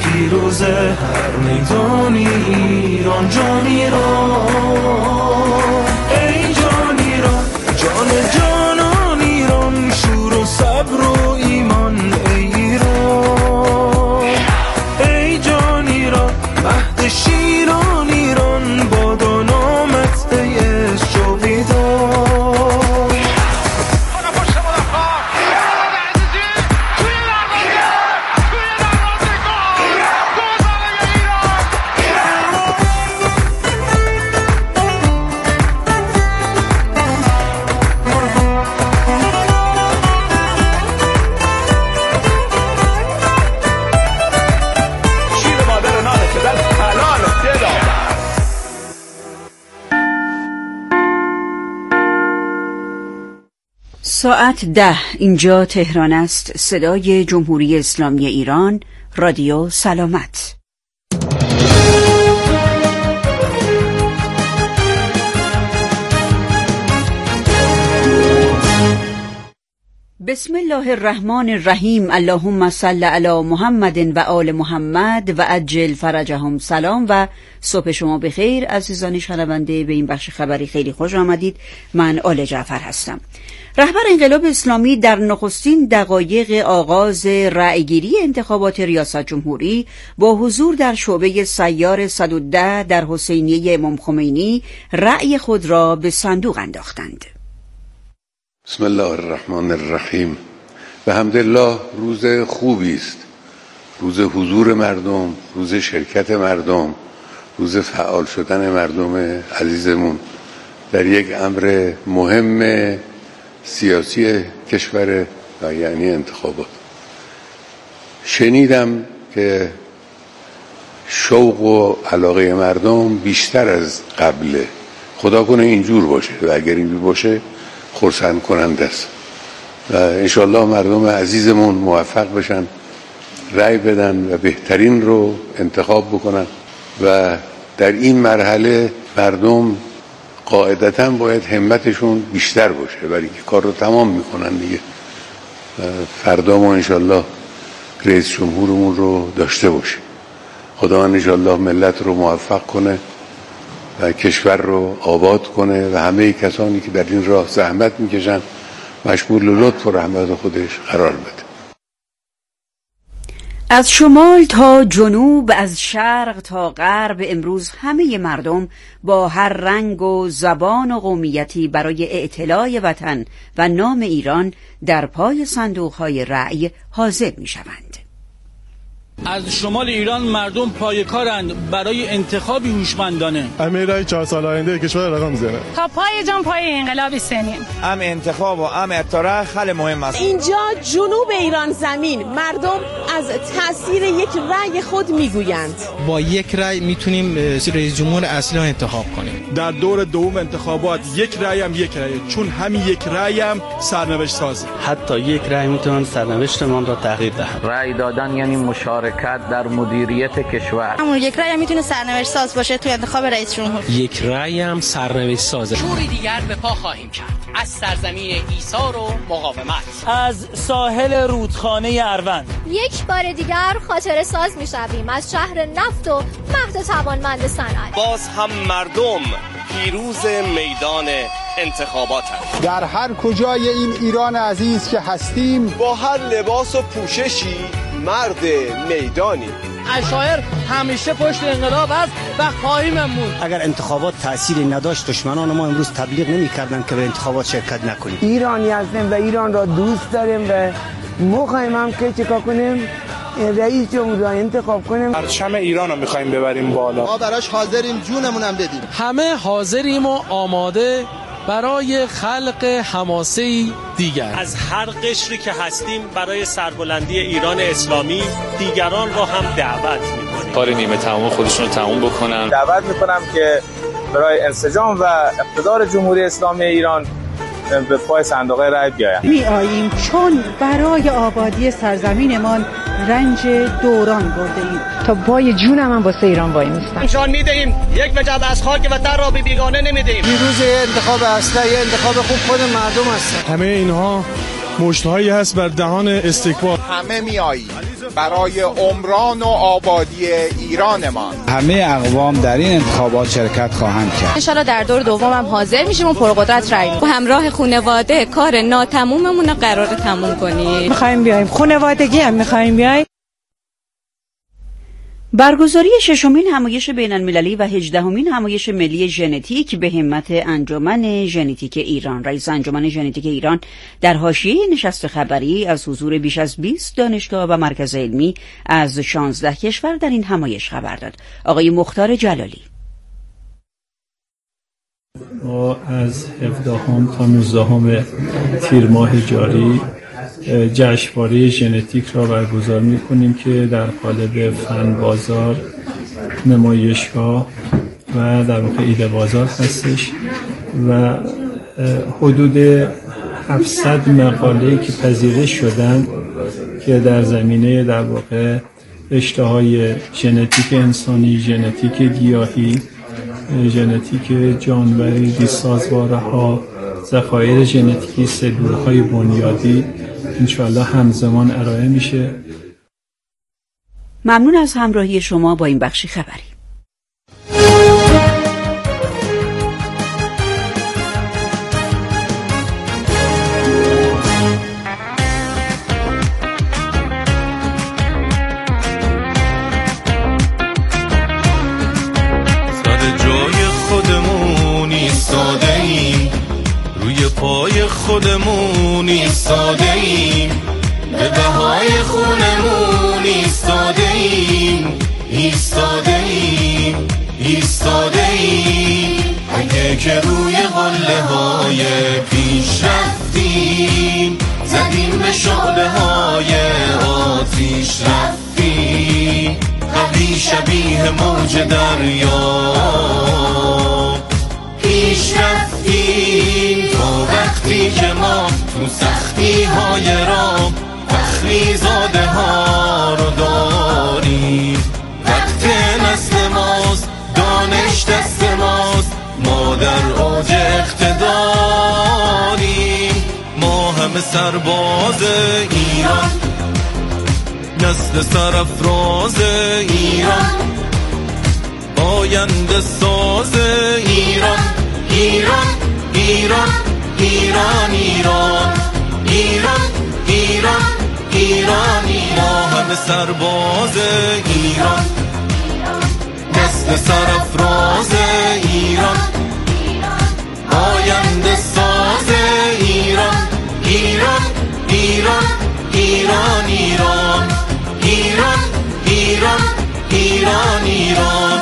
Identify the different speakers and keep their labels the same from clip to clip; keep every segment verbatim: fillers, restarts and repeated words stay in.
Speaker 1: پیروز هر میدانی ایران جان ایران، ای جان ایران، جان جانان ایران، شور و صبر و ایمان ای ایران، ای جان ایران، مهد شیران ایران، بادا نامت ای عشق جاویدان.
Speaker 2: ساعت ده، اینجا تهران است. صدای جمهوری اسلامی ایران، رادیو سلامت. بسم الله الرحمن الرحیم. اللهم صل علی محمد و آل محمد و عجل فرجهم. سلام و صبح شما بخیر عزیزان شنونده. به این بخش خبری خیلی خوش آمدید. من آل جعفر هستم. رهبر انقلاب اسلامی در نخستین دقایق آغاز رأیگیری انتخابات ریاست جمهوری با حضور در شعبه سیار صد و ده در حسینیه امام خمینی رأی خود را به صندوق انداختند.
Speaker 3: بسم الله الرحمن الرحیم. به حمدالله روز خوبی است، روز حضور مردم، روز شرکت مردم، روز فعال شدن مردم عزیزمون در یک امر مهم سیاسی کشور و یعنی انتخابات. شنیدم که شوق و علاقه مردم بیشتر از قبله. خدا کنه اینجور باشه و اگر اینجور باشه خرسند کننده است و انشالله مردم عزیزمون موفق بشن، رأی بدن و بهترین رو انتخاب بکنن و در این مرحله مردم قاعدتاً باید همتشون بیشتر باشه برای اینکه کار رو تمام میکنن دیگه. فردا ما انشالله رئیس جمهورمون رو داشته باشیم. خدا انشالله ملت رو موفق کنه و کشور رو آباد کنه و همه کسانی که در این راه زحمت میکشن مشمول لطف و رحمت خودش قرار بده.
Speaker 2: از شمال تا جنوب، از شرق تا غرب، امروز همه مردم با هر رنگ و زبان و قومیتی برای اعتلاء وطن و نام ایران در پای صندوق‌های رأی حاضر می‌شوند.
Speaker 4: از شمال ایران مردم پای کارند برای انتخابی هوشمندانه.
Speaker 5: امیرای چهار سال آینده کشور رقم میزنه.
Speaker 6: تا پای جان پای انقلاب سنیم. ام
Speaker 7: انتخاب و ام اطلاع خیلی مهم است.
Speaker 8: اینجا جنوب ایران زمین مردم از تاثیر یک رأی خود میگویند.
Speaker 9: با یک رأی میتونیم رئیس جمهور اصلی رو انتخاب کنیم.
Speaker 5: در دور دوم انتخابات یک رأی هم یک رأی، چون همین یک رأی هم سرنوشت سازه.
Speaker 10: حتی یک رأی میتونه سرنوشتمان را تغییر دهد.
Speaker 11: رأی دادن یعنی مشارکت در مدیریت کشور.
Speaker 12: همون یک رأی هم میتونه سرنوشت ساز باشه تو انتخاب رئیس جمهور.
Speaker 10: یک رأی هم سرنوشت سازه.
Speaker 13: جوری دیگر به پا خواهیم کرد از سرزمین ایثار و مقاومت،
Speaker 4: از ساحل رودخانه اروند.
Speaker 14: یک بار دیگر خاطره ساز میشویم از شهر نفت و مهد توانمند صنعت.
Speaker 15: باز هم مردم پیروز میدان انتخاباتند.
Speaker 16: در هر کجای این ایران عزیز که هستیم،
Speaker 15: با هر لباس و پوششی مرد میدانی.
Speaker 4: شاعر همیشه پشت انقلاب است و خواهیم موند.
Speaker 17: اگر انتخابات تأثیری نداشت دشمنان ما امروز تبلیغ نمی‌کردند که به انتخابات شرکت نکنیم.
Speaker 18: ایرانی هستیم و ایران را دوست داریم و می‌خوایم هم که چیکار کنیم، رئیس جمهور را انتخاب کنیم.
Speaker 5: پرچم ایران رو می‌خوایم ببریم بالا.
Speaker 19: ما براش حاضریم، جونمون هم بدیم.
Speaker 10: همه حاضریم و آماده برای خلق حماسه‌ای دیگر.
Speaker 20: از هر قشری که هستیم برای سربلندی ایران اسلامی دیگران را هم دعوت می‌کنیم.
Speaker 21: کار نیمه تمام خودشون رو تموم بکنن.
Speaker 22: دعوت می‌کنم که برای انسجام و اقتدار جمهوری اسلامی ایران به پای صندوق رأی بیایند.
Speaker 23: می‌آییم چون برای آبادی سرزمینمان رنج دوران برده‌ایم.
Speaker 24: تا پای جونم هم واسه ایران وای میستم.
Speaker 15: نشان می‌دهیم یک وجب از خاک وطن را به بیگانه نمی‌دهیم.
Speaker 18: پیروز انتخاب اصلی انتخاب خوب خود مردم است.
Speaker 5: همه اینها مشت‌هایی هست بر دهان استکبار.
Speaker 1: همه میایید برای عمران و آبادی ایرانمان.
Speaker 2: همه اقوام در این انتخابات شرکت خواهند کرد.
Speaker 12: ان شاءالله در دور دوم هم حاضر میشیم و پرقدرت رای میدیم.
Speaker 3: همراه خانواده کار ناتموممون رو قرار تموم کنیم.
Speaker 23: می‌خوایم بیایم خانوادگی هم می‌خوایم بیایم.
Speaker 6: برگزاری ششمین همایش بین‌المللی و هجدهمین همایش ملی ژنتیک به همت انجمن ژنتیک ایران. رئیس انجمن ژنتیک ایران در حاشیه نشست خبری از حضور بیش از بیست دانشگاه و مرکز علمی از شانزده کشور در این همایش خبر داد. آقای مختار جلالی:
Speaker 25: ما از هفدهم تا نوزدهم تیر ماه جاری جشنواره ژنتیک را برگزار می‌کنیم که در قالب فن بازار، نمایشگاه و در واقع ایده بازار هستش و حدود هفتصد مقاله‌ای که پذیرش شدن که در زمینه در واقع رشته‌های ژنتیک انسانی، ژنتیک گیاهی، ژنتیک جانوری، ریسازواره‌ها، ذخایر ژنتیکی سلول‌های بنیادی انشاءالله همزمان ارائه میشه.
Speaker 6: ممنون از همراهی شما با این بخشی خبری.
Speaker 26: سر جای خودمون ایستاده ایم، روی پای خودمون ایستاده ایم، به بهای خونمون ایستاده ایم، ایستاده ایم، ایستاده ایم. اگه که روی قله های پیش رفتیم، زدیم به شعله های آتیش رفتیم، قوی شبیه موج دریا پیش رفتیم، تا وقتی که ما تو سختی های راه فخری زاده ها رو داریم. وقت نسل ماست، دانش دست ماست، ما در اوج اقتداریم. ما همه سرباز ایران، نسل سرافراز ایران، آینده ساز ایران. ایران ایران ایران ایران ایران ایران ایران ایران. همه سرباز ایران، نسل سرافراز ایران، آینده ساز ایران. ایران ایران ایران ایران ایران ایران ایران ایران.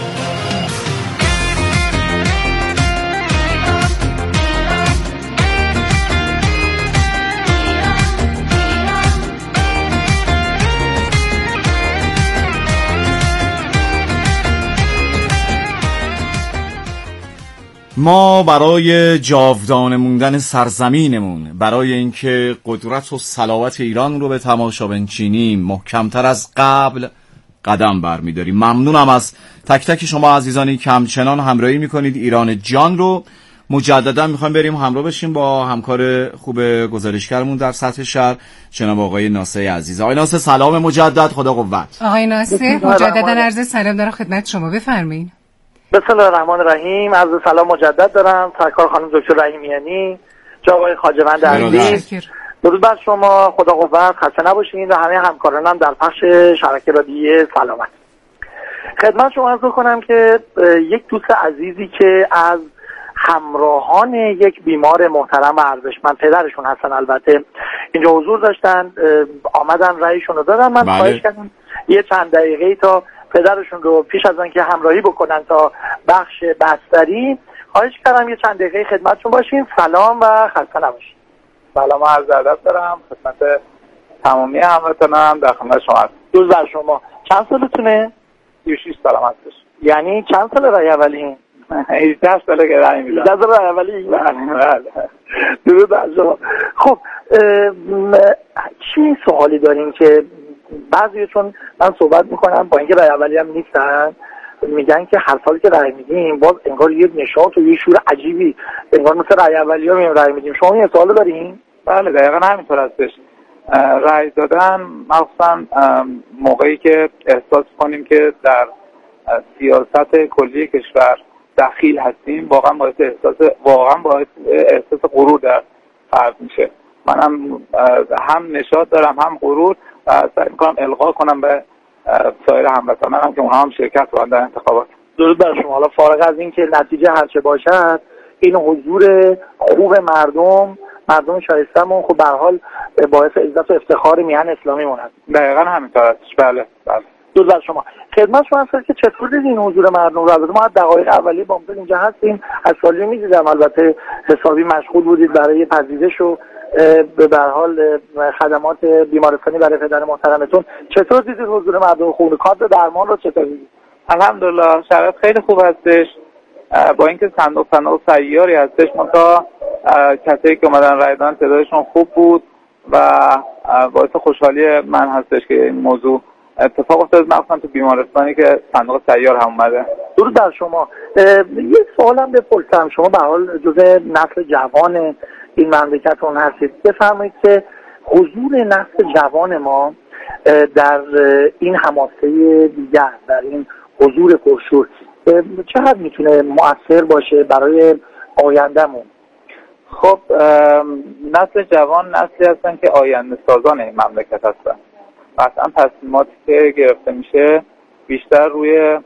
Speaker 27: ما برای جاودانه موندن سرزمینمون، برای اینکه قدرت و صلابت ایران رو به تماشا بنشینیم، محکمتر از قبل قدم برمی‌داریم. ممنونم از تک تک شما عزیزانی که همچنان همراهی می‌کنید ایران جان رو. مجددا می‌خوایم بریم همراه بشیم با همکار خوب گزارشگرمون در سطح شهر، جناب آقای ناصر عزیز. آقای ناصر سلام مجدد، خدا قوت.
Speaker 23: آقای ناصر مجددا عرض سلام دارم خدمت شما، بفرمایید.
Speaker 28: بسم الله الرحمن الرحیم. عرض سلام مجدد دارم، سرکار خانم دکتر رحیمیانی، جناب آقای خواجه‌وند عزیز. درود بر شما، خدا قوت، خسته نباشید و همه همکارانم در پخش شبکه رادیویی سلامت. خدمت شما عرض کنم که یک دوست عزیزی که از همراهان یک بیمار محترم و ارزشمند، پدرشون هستن البته، اینجا حضور داشتن، آمدن رأیشون رو دادن. من
Speaker 27: بله.
Speaker 28: خواهش کردم یه چند دقیقه تا پدرشون رو پیش از آن که همراهی بکنن تا بخش بستری، خواهش کردم یه چند دقیقه خدمتشون باشیم. سلام و خسته نباشید.
Speaker 22: سلام و عرض ادب دارم خدمت تمامی هموطنان در خدمت شما هستم.
Speaker 28: درود بر شما. چند سالتونه؟
Speaker 22: سی و شش سالم هستش.
Speaker 28: یعنی چند سال رای اولی؟
Speaker 22: هجده ساله که رای میدم.
Speaker 28: هجده سال رای اولی؟
Speaker 22: بله.
Speaker 28: درود بر شما. خب چه سوالی داریم که بعضی چون من صحبت میکنم با اینکه رای اولی هم نیستن، میگن که هر سال که رای میدیم باز انگار یه نشاط و یه شور عجیبی، انگار مثل رای اولی ها میگیم رای میدیم. شما این سوالو دارین؟ بله دقیقا همینطور هستش. رأی دادن مخصوصا موقعی که احساس کنیم که در سیاست کلی کشور دخیل هستیم واقعا باعث احساس واقعا باعث احساس غرور در فرد میشه. منم هم نشاط دارم هم غرور و سعی میکنم القا کنم به سایر هموطنانم که اونها هم شرکت کنن در انتخابات. درود بر شما. حالا فارغ از این که نتیجه هرچه باشد این حضور خوب مردم مردم شایستمون خب به هر حال باعث عزت و افتخار میهن اسلامی مونه. دقیقاً همینطور است. بله بله. درود بر شما. خدمت شما هست که چطور دیدین حضور مردم رو؟ البته ما دقایق اولیه با مدل اینجا هستیم، از سالی می‌دیدم البته حسابی مشغول بودید برای پذیرش و به هر حال خدمات بیمارستانی برای پدر محترمتون. چطور دیدید حضور مردم؟ خونه کارت درمان رو چطور دیدید؟ الحمدلله شرایط خیلی خوب هستش. با اینکه صندوق صندوق سیاری هستش منتها کسایی که اومدن رای دادن تعدادشون خوب بود و باعث خوشحالی من هستش که این موضوع اتفاق افتاد، مخصوصا تو بیمارستانی که صندوق سیار هم اومده. درود بر شما. یه سوالم بپرسم، شما به حال جزء نسل جوان این مملکتون هستید، بفرمایید که حضور نسل جوان ما در این حماسه دیگر، در این حضور پرشور چقدر میتونه مؤثر باشه برای آیندهمون؟ خب نسل جوان نسلی هستن که آینده سازان این مملکت هستن. قطعا تصمیماتی که گرفته میشه بیشتر روی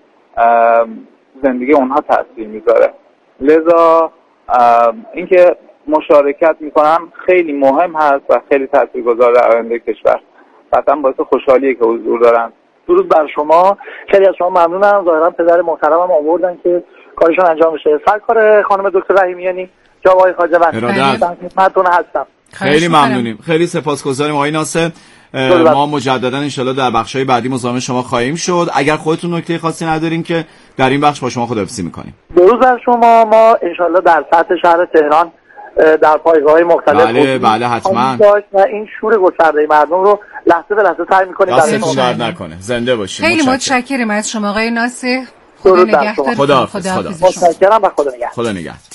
Speaker 28: زندگی اونها تاثیر میذاره، لذا اینکه مشارکت میکنن خیلی مهم هست و خیلی تاثیرگذار در آینده کشور. قطعا باعث خوشحالیه که حضور دارن. درود بر شما. خیلی از شما ممنونم. ظاهرا پدر محترمم آوردن که کارشون انجام بشه. سرکار خانم دکتر رحیمیانی، جناب آقای خواجه‌وند، خدمتتون هستم.
Speaker 27: خیلی ممنونیم، خیلی سپاسگزاریم آقای ناصر. ما مجددا ان شاءالله در بخش‌های بعدی مزاحم شما خواهیم شد. اگر خودتون نکته خاصی ندارین که در این بخش با شما خداحافظی می‌کنیم.
Speaker 28: درود بر شما. ما ان شاءالله در سطح شهر تهران در پایگاه‌های مختلف
Speaker 27: بله بله حتما
Speaker 28: و این شور گسترده مردم رو لحظه به لحظه سعی می‌کنیم
Speaker 27: دستتون درد نکنه. زنده باشید.
Speaker 23: خیلی متشکرم از شما آقای ناصر. خدا نگهدار.
Speaker 27: خداحافظ.
Speaker 28: متشکرم و خدا نگهدار.
Speaker 27: خدا نگهدار.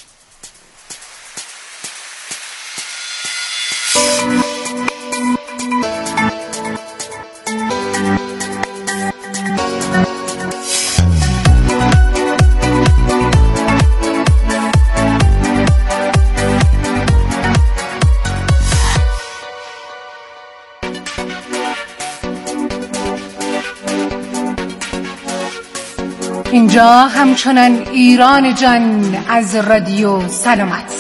Speaker 23: اینجا همچنان ایران جان از رادیو سلامت.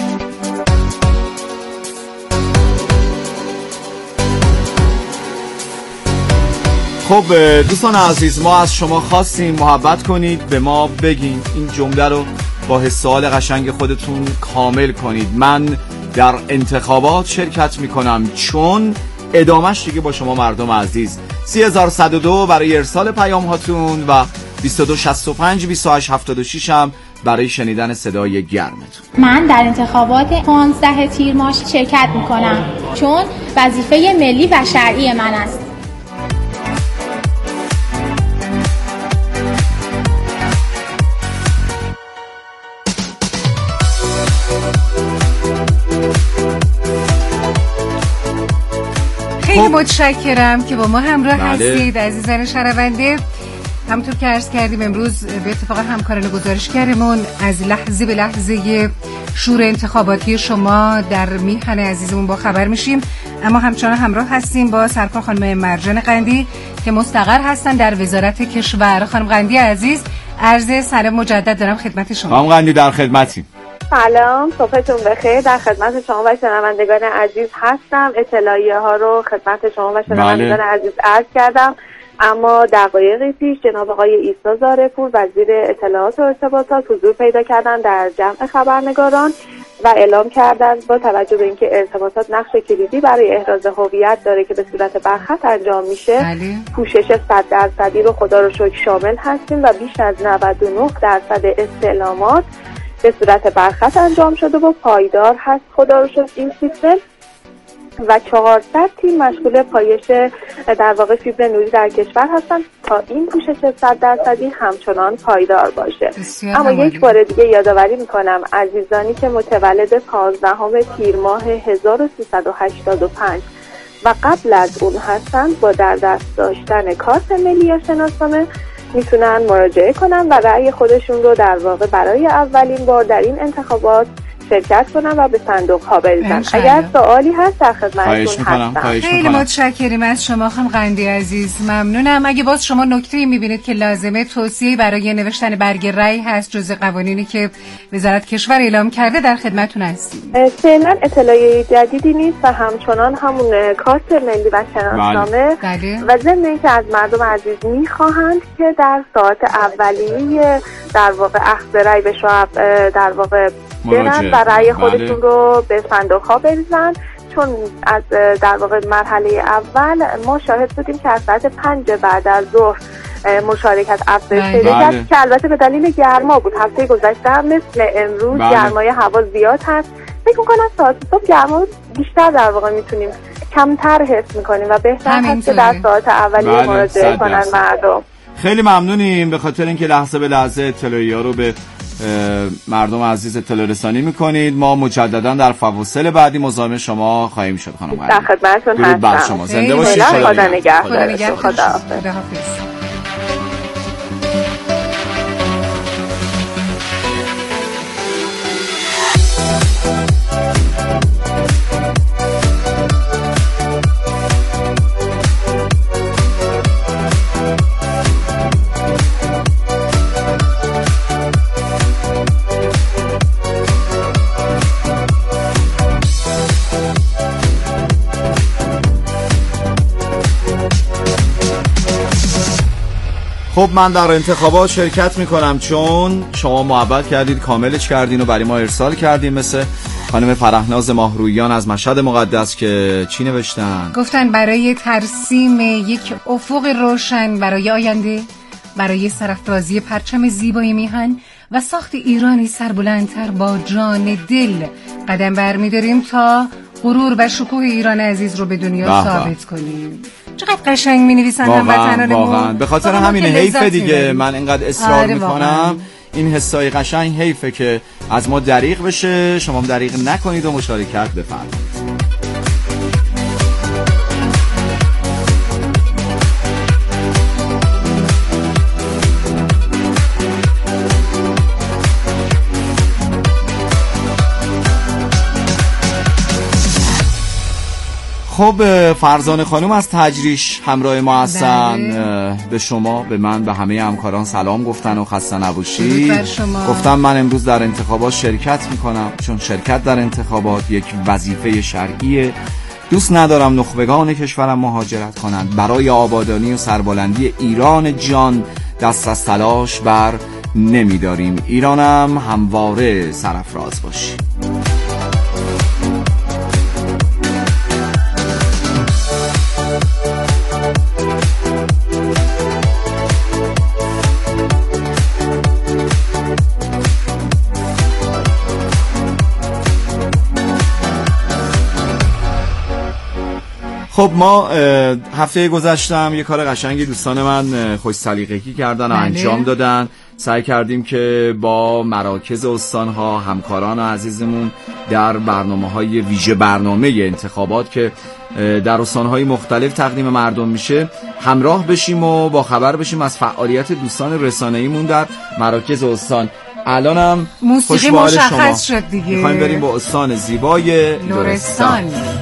Speaker 27: خب دوستان عزیز، ما از شما خواستیم محبت کنید، به ما بگین این جمله رو با حسال قشنگ خودتون کامل کنید: من در انتخابات شرکت میکنم، چون ادامش دیگه با شما مردم عزیز. سه هزار و صد و دو برای ارسال پیام هاتون و بیست و دو شصت و پنج بیست و هشت هفتاد و شش هم برای شنیدن صدای گرمتون.
Speaker 4: من در انتخابات پانزده تیر ماه شرکت میکنم، چون وظیفه ملی و شرعی من است.
Speaker 23: خیلی متشکرم که با ما همراه بله. هستید عزیزان شنونده. همونطور که عرض کردیم امروز به اتفاق همکاران گزارشگرمون از لحظه به لحظه شور انتخاباتی شما در میهن عزیزمون با خبر میشیم، اما همچنان همراه هستیم با سرکار خانم مرجان قندی که مستقر هستن در وزارت کشور. خانم قندی عزیز، عرض سلام مجدد دارم خدمت شما.
Speaker 27: خانم قندی در خدمتیم.
Speaker 7: سلام، صبحتون بخیر. در خدمت شما و شنوندگان عزیز هستم. اطلاعیه ها رو خدمت شما و شنوندگان بله. عزیز عرض کردم، اما دقایقی پیش جناب آقای عیسی زارپور وزیر اطلاعات و ارتباطات حضور پیدا کردن در جمع خبرنگاران و اعلام کردند با توجه به اینکه ارتباطات نقش کلیدی برای احراز هویت داره که به صورت برخط انجام میشه، بله. پوشش صد درصدی رو خدا رو شکر شامل هستیم و بیش از نود و نه درصد استعلامات به صورت برخط انجام شده و پایدار هست خدا رو شکر این سیستم. و چهارصد تیم مشغول پایش در واقع فیبر نوری در کشور هستند تا این پوشش صد درصدی همچنان پایدار باشه. اما یک بار دیگه یادآوری میکنم عزیزانی که متولد پانزدهم تیر ماه هزار و سیصد و هشتاد و پنج و قبل از اون هستند با در دست داشتن کارت ملی یا شناسنامه میتونن مراجعه کنن و رأی خودشون رو در واقع برای اولین بار در این انتخابات شرکت کنن و به صندوق ها بریزن. اگر سوالی هست در خدمتتون هستم.
Speaker 23: خیلی متشکریم از شما خانم قندی عزیز، ممنونم. اگه باز شما نکته‌ای میبینید که لازمه توصیه برای نوشتن برگ رأی هست جز قوانینی که وزارت کشور اعلام کرده در خدمتتون هستیم.
Speaker 7: فعلا اطلاعیه جدیدی نیست و همچنان همون کارت ملی و شناسنامه و ضمن اینکه از مردم عزیز میخواهند که در ساعت اولیه در واقع اخذ رأی به شعب در واقع برن و رأی خودشون رو به صندوق ها بریزن، چون از در واقع مرحله اول ما شاهد بودیم که از ساعت پنج بعد از ظهر مشارکت افزایش پیدا کرد که البته به دلیل گرما بود. هفته گذشته هم مثل امروز گرمای هوا زیاد هست. فکر می‌کنم ساعت صبح گرما بیشتر در واقع میتونیم کمتر حس می‌کنیم و بهتر هست که در ساعت اولیه مراجعه کنن مردم.
Speaker 27: خیلی ممنونیم به خاطر اینکه لحظه به لحظه اطلاعیه‌ها رو به مردم عزیز اطلاع رسانی میکنید. ما مجددا در فواصل بعدی مزاحم شما خواهیم شد خانم قندی.
Speaker 7: در خدمتتون هستم.
Speaker 27: بر شما زنده باشید.
Speaker 7: خدا نگهدار. خدا حافظ.
Speaker 27: خب من در انتخابات شرکت میکنم چون شما محبت کردید، کاملش کردین و برای ما ارسال کردین، مثل خانم فرهناز ماهرویان از مشهد مقدس که چی نوشتن؟
Speaker 23: گفتن برای ترسیم یک افق روشن برای آینده، برای سرافرازی پرچم زیبای میهن و ساخت ایرانی سربلندتر با جان دل قدم برمی‌داریم تا غرور و شکوه ایران عزیز رو به دنیا ثابت کنیم. چقدر قشنگ می‌نویسن هموطنانمون.
Speaker 27: واقعا به خاطر همین حیف دیگه من اینقدر اصرار میکنم. این حسای قشنگ حیفه که از ما دریغ بشه، شما هم دریغ نکنید و مشارکت بفرمایید. خب فرزانه خانم از تجریش همراه ما هستن. به شما، به من، به همه همکاران سلام گفتن و خسته نباشید. گفتم من امروز در انتخابات شرکت میکنم چون شرکت در انتخابات یک وظیفه شرعیه. دوست ندارم نخبگان کشورم مهاجرت کنند. برای آبادانی و سربلندی ایران جان دست از تلاش بر نمیداریم. ایرانم همواره سرافراز باشی. خب ما هفته گذشتم یه کار قشنگی دوستان من خوش سلیقگی کردن و انجام دادن. سعی کردیم که با مراکز استان‌ها، همکاران عزیزمون در برنامه‌های ویژه برنامه انتخابات که در استان‌های مختلف تقدیم مردم میشه همراه بشیم و با خبر بشیم از فعالیت دوستان رسانه‌ایمون در مراکز استان. الانم
Speaker 23: موسیقی مشخص شد دیگه.
Speaker 27: می‌خوایم بریم با استان زیبای لرستان.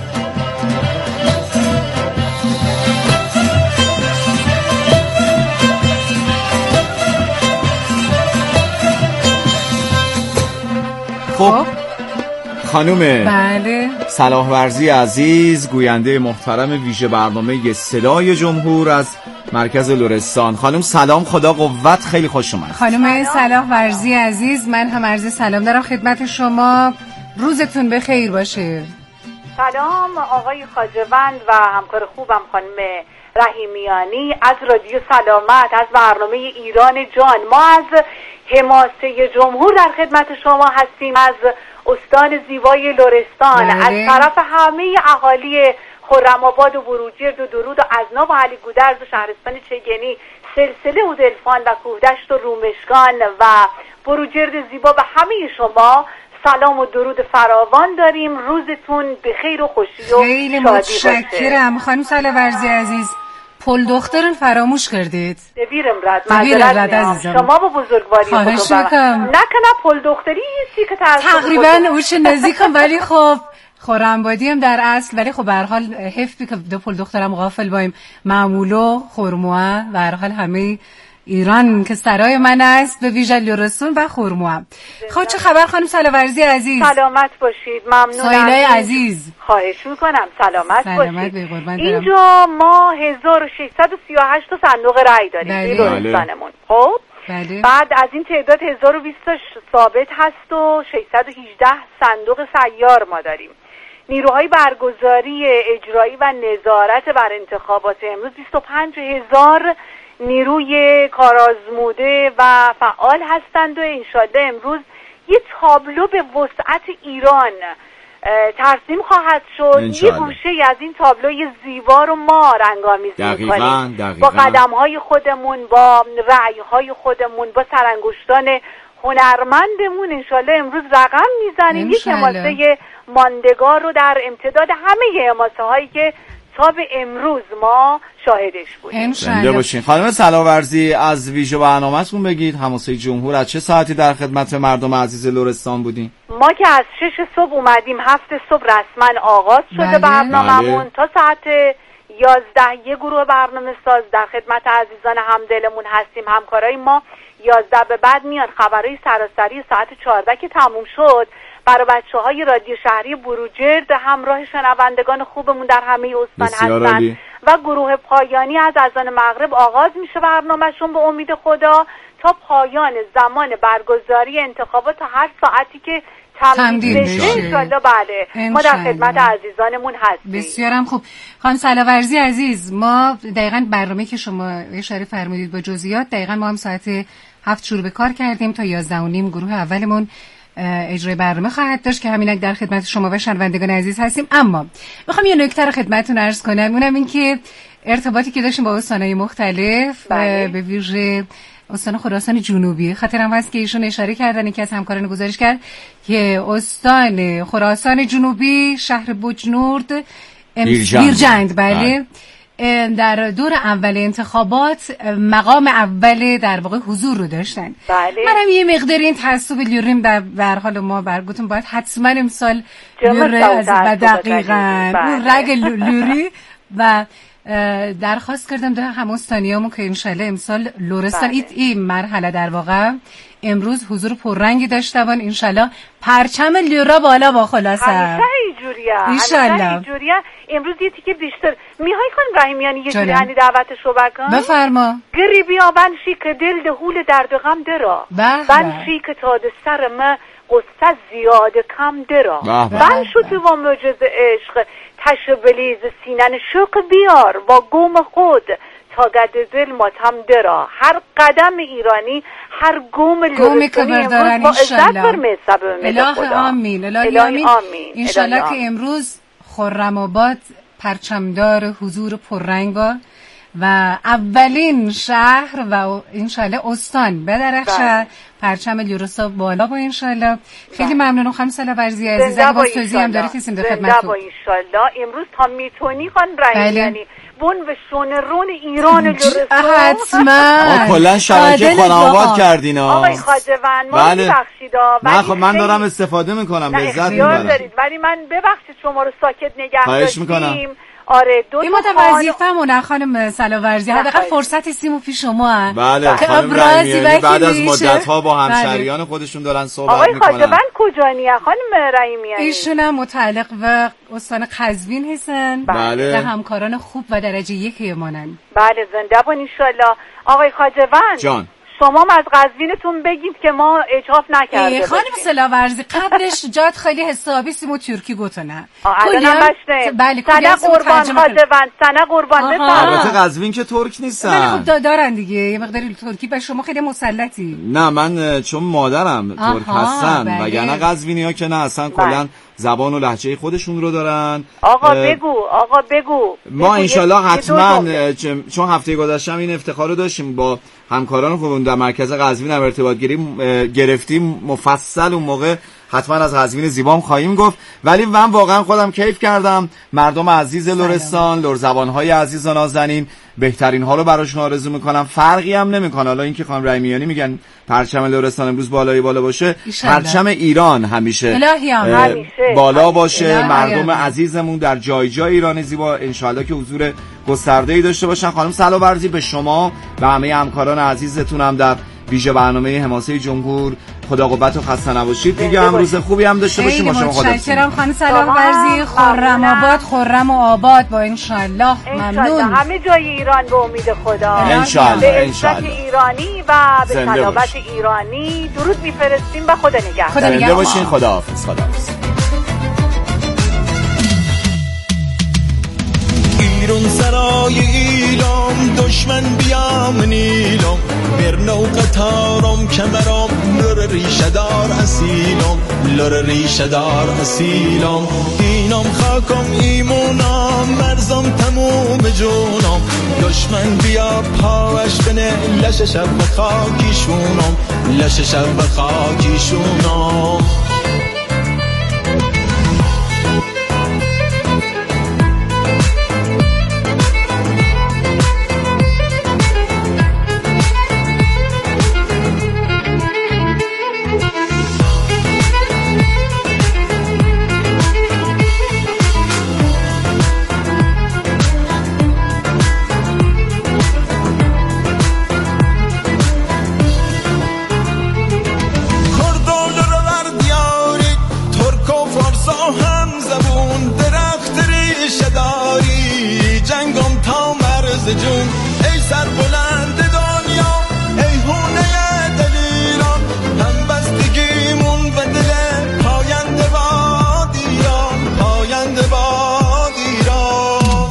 Speaker 27: خب خانوم
Speaker 23: بله
Speaker 27: صلاح ورزی عزیز، گوینده محترم ویژه برنامه صدای جمهور از مرکز لرستان. خانم سلام، خدا قوت، خیلی خوش اومد.
Speaker 23: خانم صلاح ورزی عزیز، من هم عرض سلام دارم خدمت شما. روزتون بخیر باشه.
Speaker 8: سلام آقای خواجوند و همکار خوبم خانم رحیمیانی از رادیو سلامت، از برنامه ایران جان. ما از حماسه جمهور در خدمت شما هستیم، از استان زیبای لرستان، بله. از طرف همه اهالی خرم‌آباد و بروجرد و درود و ازنا و علی گودرز و شهرستان چگنی، سلسله اودلفان و کوهدشت و رومشگان و بروجرد زیبا به همه شما سلام و درود فراوان داریم. روزتون به خیر و خوشی و
Speaker 23: خیلی متشکرم خانم سلاورزی عزیز. پل دخترن فراموش کردید.
Speaker 8: دبیرم رد معذرت شما با بزرگواری
Speaker 23: خواهش میکنم.
Speaker 8: نکنه پل دختری هستی که
Speaker 23: تقریبا اوش نزدیکم، ولی خب خرم‌آبادی هم در اصل، ولی خب به هر حال حیف که دو پل دخترم غافل بایم. معمولو خرموه به هر حال همه ایران که سرای من است، به ویژه لرستان و خرموه. خب چه خبر خانم سلاورزی عزیز؟
Speaker 8: سلامت باشید. ممنونم.
Speaker 23: سایلای عزیز
Speaker 8: خواهش میکنم. سلامت,
Speaker 23: سلامت
Speaker 8: باشید.
Speaker 23: اینجا
Speaker 8: ما هزار و ششصد و سی و هشت تا صندوق رای داریم توی لرستانمون. خب
Speaker 23: بله.
Speaker 8: بعد از این تعداد هزار و بیست ثابت هست و ششصد و هجده صندوق سیار ما داریم. نیروهای برگزاری اجرایی و نظارت بر انتخابات امروز بیست و پنج هزار نیروی کارآزموده و فعال هستند و انشالله امروز یه تابلو به وسعت ایران ترسیم خواهد شد. یه گوشه از این تابلوی زیبا رو ما رنگامیز می‌کنیم با قدم‌های خودمون، با رأی‌های خودمون، با سرانگشتان هنرمندمون. انشالله امروز رقم میزنیم یک حماسه ماندگار رو در امتداد همه حماسه هایی که تا به امروز ما شاهدش بودیم.
Speaker 27: زنده باشین. خانم سلاورزی از ویژه برنامه‌تون بگید. حماسه جمهور از چه ساعتی در خدمت مردم عزیز لرستان بودین؟
Speaker 8: ما که از شش صبح اومدیم، هفت صبح رسما آغاز شده بله. برنامه‌مون بله. تا ساعت یازده یه گروه برنامه ساز در خدمت عزیزان همدلمون هستیم. همکارای ما یازده به بعد میان. خبرهای سراسری ساعت چهارده که تموم شد برای بچه‌های رادیو شهری بروجرد همراه شنوندگان خوبمون در همه استان هستن و گروه پایانی از اذان مغرب آغاز میشه برنامهشون به امید خدا تا پایان زمان برگزاری انتخابات تا هر ساعتی که تمدید بشه انشالله. بله ما در خدمت عزیزانمون هستیم.
Speaker 23: بسیارم خوب. خانم سلاورزی عزیز، ما دقیقاً برنامه که شما اشاره فرمودید با جزئیات، دقیقاً ما هم ساعت هفت شروع به کار کردیم تا یازده و نیم گروه اولمون اجرای برنامه خواهد داشت که همینک در خدمت شما و شنوندگان عزیز هستیم. اما میخوام یه نکته رو خدمتتون عرض کنم، اونم این که ارتباطی که داشتیم با استانهای مختلف به ویژه استان خراسان جنوبی، خاطرم هست که ایشون اشاره کردن، یکی از همکاران گزارش کرد که استان خراسان جنوبی شهر بجنورد بیرجند بله در دور اول انتخابات مقام اول در واقع حضور رو داشتن.
Speaker 8: بله.
Speaker 23: منم یه مقدار این تعصب لیوریم در بر حال ما برگوتون باید حتما امسال لیوری از و دقیقاً اون رگ لیوری و درخواست کردم ده همستانیامون که انشالله امسال لرستان بله. این مرحله در واقع امروز حضور پررنگی داشته بان انشالله پرچم لیورا بالا با خلاصه
Speaker 8: همیشه اینجوریه
Speaker 23: همیشه
Speaker 8: اینجوریه. امروز یه تیکه بیشتر میهای کنم رحیمیانی یه جوری انی دعوتش رو بکن
Speaker 23: بفرما.
Speaker 8: گری بیا بنشی که دل دهول درد و غم درا بنشی که تا ده سرم قصه زیاد کم درا بن شو تو با معجز عشق تش بلیز سینن شوق بیار با گوم خود تا گد دل ماتم درا. هر قدم ایرانی، هر گوم لرستانی امروز با عزت برمه سبب میده خدا.
Speaker 23: اله آمین اله آمین. انشالله که امروز خرم‌آباد پرچمدار حضور پررنگ و اولین شهر و انشالله استان بدرخشه پرچم لیورسا بالا با انشالله. خیلی ممنونم خانم سلاورزی عزیز. اگه باز توضیح هم داره کسیم در خدمتتون.
Speaker 8: با انشالله امروز تا میتونی خان رحیمیانی بون و شونرون ایران لرستان
Speaker 23: حتما
Speaker 27: کلا شبکه خانواد کردین
Speaker 8: آقای خواجوند ما
Speaker 27: بله.
Speaker 8: ببخشید
Speaker 27: نه خب من دارم استفاده میکنم لذت میبرم
Speaker 8: ولی من ببخشید شما رو ساکت نگه داشتیم. آره دو
Speaker 23: تا ما وظیفه‌مون خانم سلاورزی حداقل فرصت سیمو پیش شما
Speaker 27: بله خانم رحیمیانی بعد از مدت‌ها با همشهریان بله. خودشون دارن صحبت میکنن.
Speaker 8: آقای خواجوند کجانی خانم رحیمیانی؟
Speaker 23: ایشون هم متعلق به استان قزوین هستن
Speaker 27: بله.
Speaker 23: که همکاران خوب و درجه یک مانن.
Speaker 8: بله زنده باد ان شاء الله. آقای خواجوند
Speaker 27: جان
Speaker 8: شما هم از قزوینتون بگید که ما اجحاف نکرده
Speaker 23: خانم سلاورزی قبلش جات خیلی حسابی سیمو ترکی گوتونه
Speaker 8: الان بشه
Speaker 23: بله
Speaker 8: سنه قربان خاطوان سنه قربان بفرمایید.
Speaker 27: البته قزوین که ترک نیستن.
Speaker 23: خب دارن دیگه یه مقداری ترکی و شما خیلی مسلطی.
Speaker 27: نه من چون مادرم ترک هستن وگرنه قزوینی‌ها که نه اصلا کلا زبان و لهجه خودشون رو دارن.
Speaker 8: آقا بگو آقا بگو
Speaker 27: ما انشالله حتما چون هفته گذشته این افتخار رو داشتیم با همکاران خودمون در مرکز قزوین هم ارتباط گرفتیم مفصل اون موقع حتما از قزوین زیبام خواهیم گفت، ولی من واقعا خودم کیف کردم. مردم عزیز لرستان، لرزبان‌های عزیز و نازنین بهترین ها رو براشون آرزو میکنم. فرقی هم نمیکنه حالا اینکه خانم رحیمیانی میگن پرچم لرستان امروز بالای بالا باشه، پرچم ایران همیشه بالا باشه. مردم عزیزمون در جای جای ایران زیبا انشالله که حضور گسترده‌ای داشته باشن. خانم سلاورزی به شما و همه همکاران عزیزتون هم در ویژه برنامه حماسه جمهور خدا قوت و خسته نباشید دیگه. هم روز خوبی هم داشته باشیم. با شما خدا.
Speaker 23: متشکرم خانم سلاورزی. خرم آباد خرم و آباد با انشالله. ممنون.
Speaker 8: همه جای ایران به امید خدا.
Speaker 27: انشالله.
Speaker 8: به عزت ایرانی و به سلامت ایرانی درود میفرستیم و خدا نگهدار.
Speaker 27: زنده باشین. خداحافظ. خداحافظ.
Speaker 26: ایران سرای ایلام دشمن بیام نیلام برنو قطارم کمرام لر ریشدار اصیلام لر ریشدار اصیلام دینام خاکم ایمونام مرزم تموم جونام دشمن بیا پاوش بنه لش شب خاکیشونام لش شب خاکیشونام جون ای سر بلند دنیا ای هونه دلیران هم بستگیمون به دل پاینده باد ایران پاینده باد ایران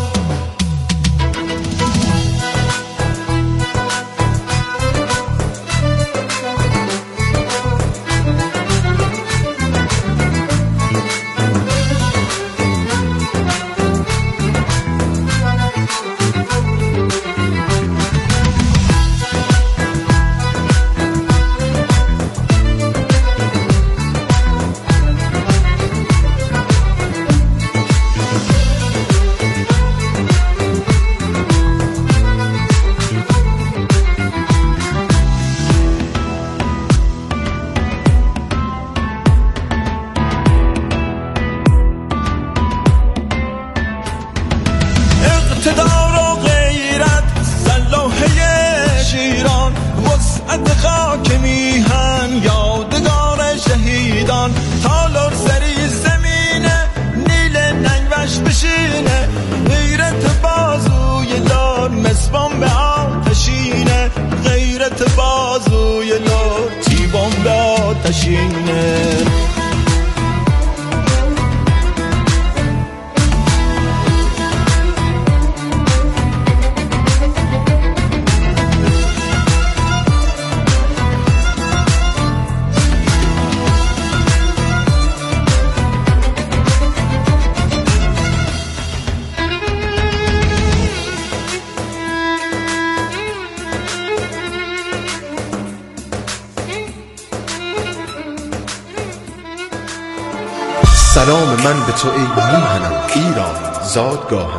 Speaker 9: سلام من به تو ای میهنم ایران زادگاهم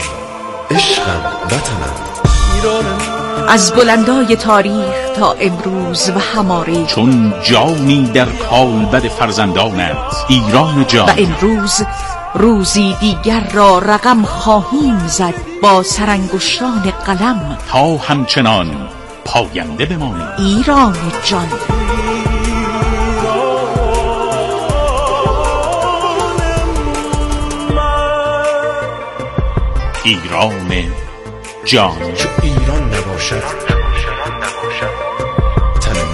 Speaker 9: عشقم وطنم ایرانم.
Speaker 10: از بلندای تاریخ تا امروز و هماره
Speaker 11: چون جانی در کالبد فرزندانت ایران جان.
Speaker 10: و امروز روزی دیگر را رقم خواهیم زد با سرانگشتان قلم
Speaker 11: تا همچنان پاینده بمانیم
Speaker 10: ایران جان.
Speaker 11: ایران جان.
Speaker 9: چو ایران نباشد تن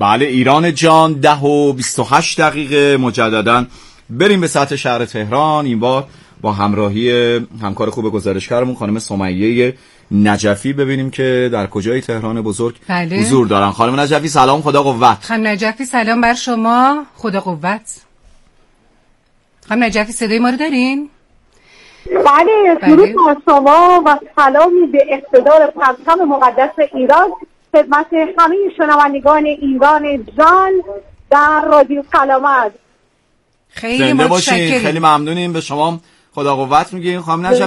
Speaker 27: بله ایران جان، ده و بیست و هشت دقیقه مجدداً بریم به سطح شهر تهران، این بار با همراهی همکار خوب گزارشگرمون خانم سمیه نجفی، ببینیم که در کجای تهران بزرگ
Speaker 23: بله.
Speaker 27: حضور دارن. خانم نجفی سلام، خدا قوت.
Speaker 23: خانم نجفی سلام بر شما، خدا قوت. خانم نجفی صدای ما رو دارین؟
Speaker 7: بله، درود بر شما و سلامی به اقتدار پرچم مقدس ایران خدمت همه شنوندگان ایران جان در رادیو سلامت.
Speaker 23: خیلی متشکرم،
Speaker 27: خیلی ممنونیم، به شما خدا قوت میگیم. خانم نجفی